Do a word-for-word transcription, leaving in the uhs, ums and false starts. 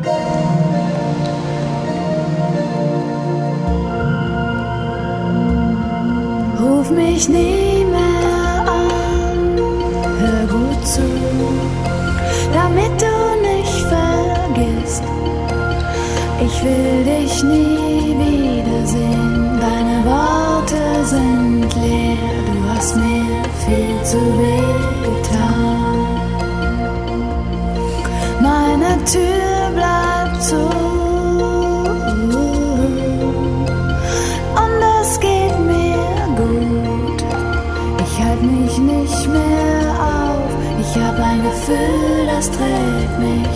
Ruf mich nie mehr an, hör gut zu, damit du nicht vergisst. Ich will dich nie wiedersehen, deine Worte sind leer, du hast mir viel zu weh getan. Meine Tür bleibt zu und es geht mir gut. Ich halte mich nicht mehr auf, ich hab ein Gefühl, das trägt mich